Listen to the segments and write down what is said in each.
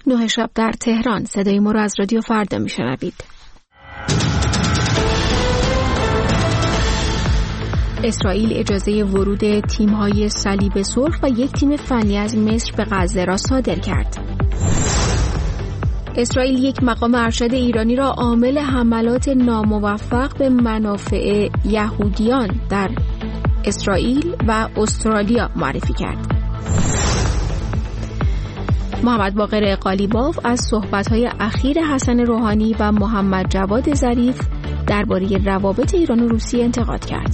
9 شب در تهران. صدای ما را از رادیو فردا میشنوید. اسرائیل اجازه ورود تیم‌های صلیب سرخ و یک تیم فنی از مصر به غزه را صادر کرد. اسرائیل یک مقام ارشد ایرانی را عامل حملات ناموفق به منافع یهودیان در اسرائیل و استرالیا معرفی کرد. محمد باقر قالیباف از صحبت‌های اخیر حسن روحانی و محمد جواد ظریف درباره روابط ایران و روسیه انتقاد کرد.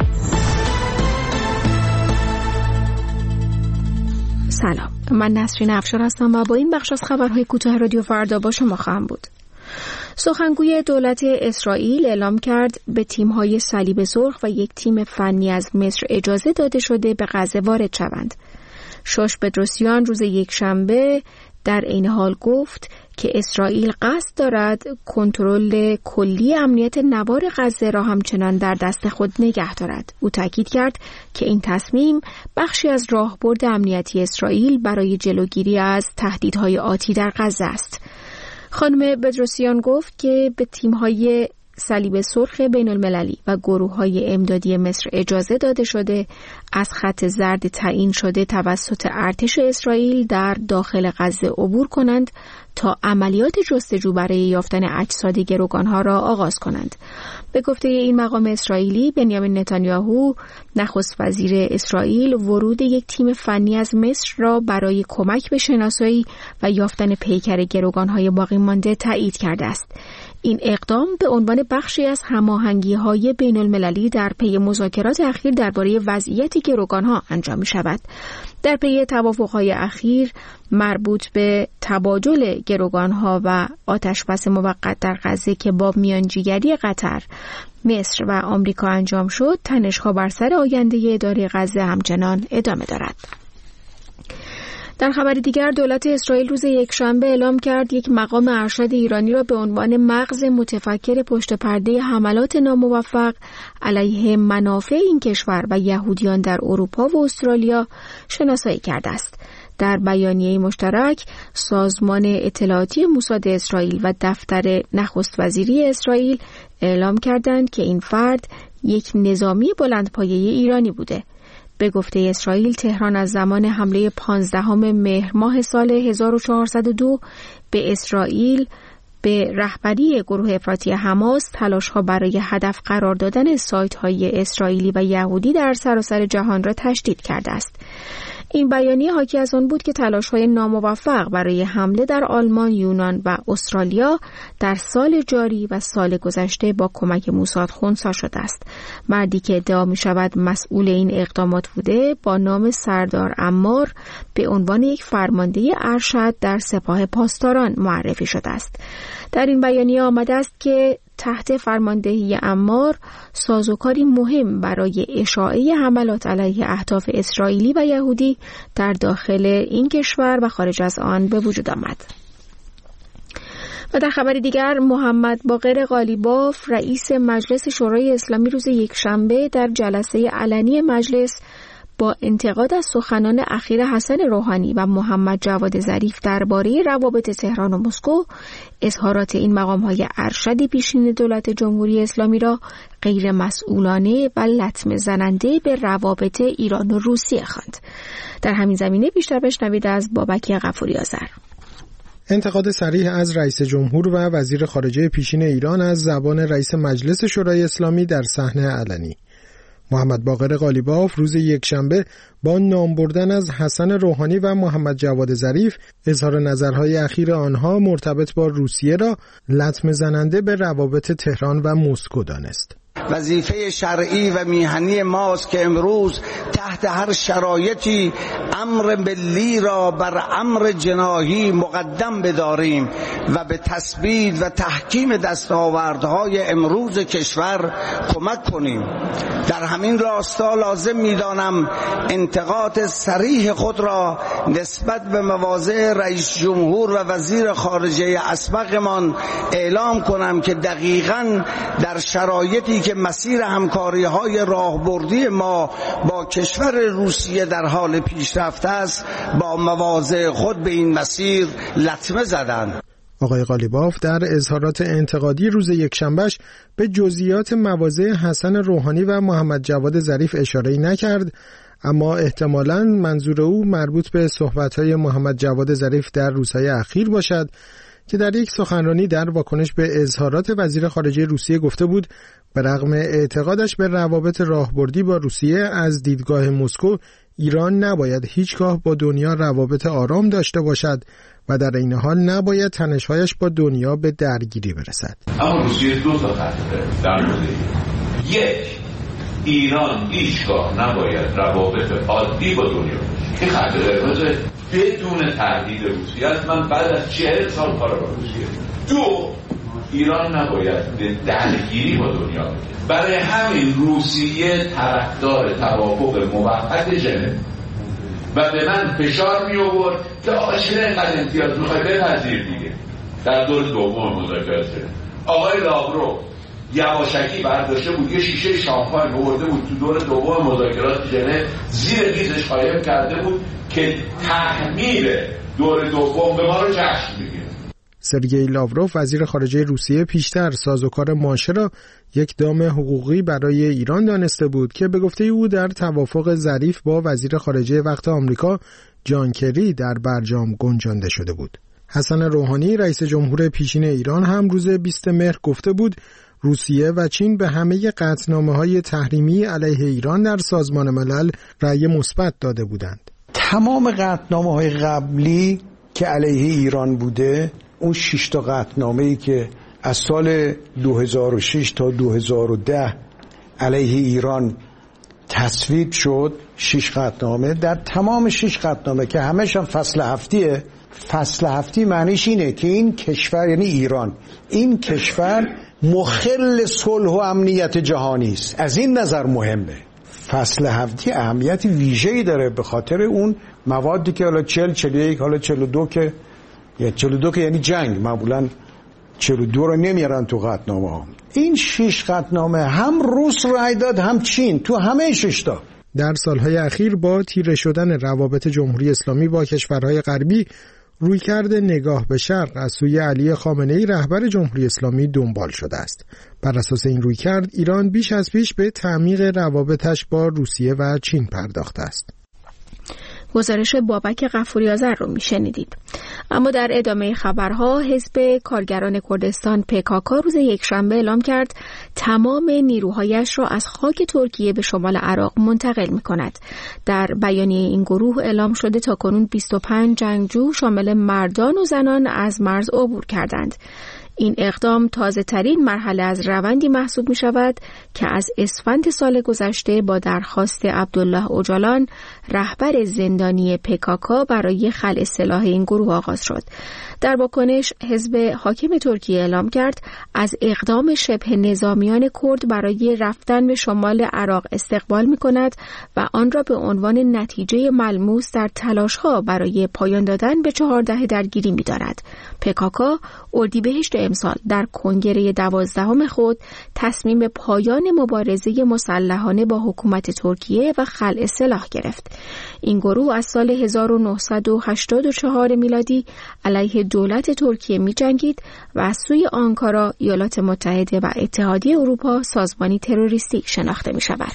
سلام، من نسرین افشار هستم و با این بخش از خبرهای کوتاه رادیو فردا با شما خواهم بود. سخنگوی دولت اسرائیل اعلام کرد به تیم‌های صلیب سرخ و یک تیم فنی از مصر اجازه داده شده به غزه وارد شوند. شوش بدروسیان روز یکشنبه در این حال گفت که اسرائیل قصد دارد کنترل کلی امنیت نوار غزه را همچنان در دست خود نگه دارد. او تاکید کرد که این تصمیم بخشی از راهبرد امنیتی اسرائیل برای جلوگیری از تهدیدهای آتی در غزه است. خانم بدروسیان گفت که به تیم‌های صلیب سرخ بین المللی و گروه‌های امدادی مصر اجازه داده شده از خط زرد تعیین شده توسط ارتش اسرائیل در داخل غزه عبور کنند تا عملیات جستجو برای یافتن اجساد گروگانها را آغاز کنند. به گفته این مقام اسرائیلی، بنیامین نتانیاهو نخست وزیر اسرائیل ورود یک تیم فنی از مصر را برای کمک به شناسایی و یافتن پیکر گروگانهای باقی مانده تایید کرده است. این اقدام به عنوان بخشی از هماهنگی‌های بین‌المللی در پی مذاکرات اخیر درباره وضعیت گروگانها انجام می‌شود. در پی توافق‌های اخیر مربوط به تبادل گروگانها و آتشبس موقت در غزه که با میانجیگری قطر، مصر و آمریکا انجام شد، تنش‌ها بر سر آینده اداره غزه همچنان ادامه دارد. در خبر دیگر، دولت اسرائیل روز یکشنبه اعلام کرد یک مقام ارشد ایرانی را به عنوان مغز متفکر پشت پرده حملات ناموفق علیه منافع این کشور و یهودیان در اروپا و استرالیا شناسایی کرده است. در بیانیه مشترک، سازمان اطلاعاتی موساد اسرائیل و دفتر نخست وزیری اسرائیل اعلام کردند که این فرد یک نظامی بلندپایه ایرانی بوده. به گفته اسرائیل، تهران از زمان حمله 15 مهر ماه سال 1402 به اسرائیل به رهبری گروه افراطی حماس تلاش‌ها برای هدف قرار دادن سایت‌های اسرائیلی و یهودی در سراسر جهان را تشدید کرده است. این بیانیه حاکی از آن بود که تلاش‌های ناموفق برای حمله در آلمان، یونان و استرالیا در سال جاری و سال گذشته با کمک موساد خنثی شده است. مردی که ادعا می‌شود مسئول این اقدامات بوده با نام سردار عمار به عنوان یک فرمانده ارشد در سپاه پاسداران معرفی شده است. در این بیانیه آمده است که تحت فرماندهی عمار سازوکاری مهم برای اشاعه حملات علیه اهداف اسرائیلی و یهودی در داخل این کشور و خارج از آن به وجود آمد. و در خبر دیگر، محمد باقر قالیباف رئیس مجلس شورای اسلامی روز یکشنبه در جلسه علنی مجلس با انتقاد از سخنان اخیر حسن روحانی و محمد جواد ظریف درباره روابط تهران و مسکو، اظهارات این مقام‌های ارشد پیشین دولت جمهوری اسلامی را غیر مسئولانه و لطمه زننده به روابط ایران و روسیه خواند. در همین زمینه بیشتر بشنوید از بابک غفوری آذر. انتقاد صریح از رئیس جمهور و وزیر خارجه پیشین ایران از زبان رئیس مجلس شورای اسلامی در صحنه علنی. محمد باقر قالیباف روز یکشنبه با نام بردن از حسن روحانی و محمد جواد ظریف اظهار نظرهای اخیر آنها مرتبط با روسیه را لطمه زننده به روابط تهران و مسکو دانست. وظیفه شرعی و میهنی ماست که امروز تحت هر شرایطی امر ملی را بر امر جناحی مقدم بداریم و به تثبیت و تحکیم دستاوردهای امروز کشور کمک کنیم. در همین راستا لازم می‌دانم انتقاد صریح خود را نسبت به مواضع رئیس جمهور و وزیر خارجه اسبقمان اعلام کنم که دقیقاً در شرایطی که مسیر همکاری‌های راهبردی ما با کشور روسیه در حال پیشرفت است، با مواضع خود به این مسیر لطمه زدند. آقای قالیباف در اظهارات انتقادی روز یکشنبهش به جزئیات مواضع حسن روحانی و محمد جواد ظریف اشاره‌ای نکرد، اما احتمالاً منظور او مربوط به صحبت‌های محمد جواد ظریف در روزهای اخیر باشد که در یک سخنرانی در واکنش به اظهارات وزیر خارجه روسیه گفته بود به رغم اعتقادش به روابط راهبردی با روسیه از دیدگاه مسکو، ایران نباید هیچگاه با دنیا روابط آرام داشته باشد و در این حال نباید تنش‌هایش با دنیا به درگیری برسد. اما روسیه دو تا خط در مورد یک، ایران هیچگاه نباید روابط عادی با دنیا، این خط قرمز بدون تهدید روسیه است. من بعد از 40 سال کار با روسیه. دو، ایران نباید به درگیری با دنیا بره. برای همین روسیه طرفدار توافق موقت ژنو و به من فشار می آورد که آقا چرا اینقدر امتیاز میخوای بپذیر دیگه. در دور دوم مذاکرات آقای لاوروف یواشکی برداشته بود یه شیشه شامپاین آورده بود تو دور دوم مذاکرات ژنو، زیر میزش قایم کرده بود که تحمیل دور دوم به ما رو جشن بگیره. سرگئی لاوروف وزیر خارجه روسیه پیشتر سازوکار ماشه را یک دام حقوقی برای ایران دانسته بود که به گفته او در توافق ظریف با وزیر خارجه وقت آمریکا جان کری در برجام گنجانده شده بود. حسن روحانی رئیس جمهور پیشین ایران هم روز 20 مهر گفته بود روسیه و چین به همه قطعنامه‌های تحریمی علیه ایران در سازمان ملل رأی مثبت داده بودند. تمام قطعنامه‌های قبلی که علیه ایران بوده، اون 6 تا قطعنامه‌ای که از سال 2006 تا 2010 علیه ایران تصویب شد، 6 قطعنامه، در تمام 6 قطعنامه که همش هم فصل هفتیه، فصل هفتی معنیش اینه که این کشور، یعنی ایران، این کشور مخل صلح و امنیت جهانی است. از این نظر مهمه. فصل هفتی اهمیت ویژه‌ای داره به خاطر اون موادی که حالا 40 41 حالا 42 که یا 42 که یعنی جنگ، معمولا 42 رو نمیارن تو قطعنامه ها. این 6 قطعنامه هم روس رای داد هم چین تو همه 6 تا. در سالهای اخیر با تیره شدن روابط جمهوری اسلامی با کشورهای غربی، رویکرد نگاه به شرق از سوی علی خامنه‌ای رهبر جمهوری اسلامی دنبال شده است. بر اساس این رویکرد ایران بیش از پیش به تعمیق روابطش با روسیه و چین پرداخته است. گزارش بابک غفوری آذر رو میشنیدید. اما در ادامه خبرها، حزب کارگران کردستان PKK روز یکشنبه اعلام کرد تمام نیروهایش را از خاک ترکیه به شمال عراق منتقل می‌کند. در بیانیه این گروه اعلام شده تاکنون 25 جنگجو شامل مردان و زنان از مرز عبور کردند. این اقدام تازه ترین مرحله از روندی محسوب می شود که از اسفند سال گذشته با درخواست عبدالله اوجالان رهبر زندانی PKK برای خلع سلاح این گروه آغاز شد. در واکنش حزب حاکم ترکیه اعلام کرد از اقدام شبه نظامیان کرد برای رفتن به شمال عراق استقبال می کند و آن را به عنوان نتیجه ملموس در تلاش‌ها برای پایان دادن به 14 درگیری می داند. PKK اردیبهشت امسال در کنگره 12 خود تصمیم به پایان مبارزه مسلحانه با حکومت ترکیه و خلع سلاح گرفت. این گروه از سال 1984 میلادی علیه دولت ترکیه می جنگید و از سوی آنکارا، ایالات متحده و اتحادیه اروپا سازمانی تروریستی شناخته می شود.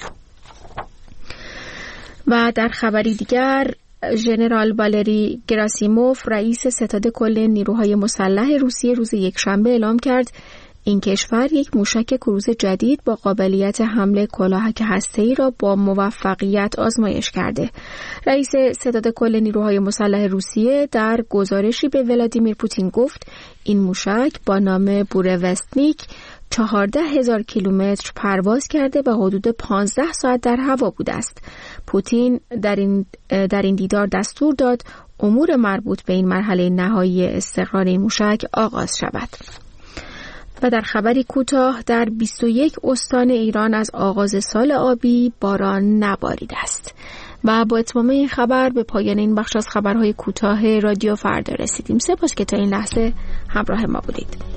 و در خبری دیگر، ژنرال والری گراسیموف رئیس ستاد کل نیروهای مسلح روسیه روز یکشنبه اعلام کرد این کشور یک موشک کروز جدید با قابلیت حمل کلاهک هسته‌ای را با موفقیت آزمایش کرده. رئیس ستاد کل نیروهای مسلح روسیه در گزارشی به ولادیمیر پوتین گفت این موشک با نام بورونستنیک 14,000 کیلومتر پرواز کرده و حدود 15 ساعت در هوا بوده است. پوتین در این دیدار دستور داد امور مربوط به این مرحله نهایی استقرار این موشک آغاز شود. و در خبری کوتاه، در 21 استان ایران از آغاز سال آبی باران نباریده است. و با اتمام این خبر به پایان این بخش از خبرهای کوتاه رادیو فردا رسیدیم. سپاس که تا این لحظه همراه ما بودید.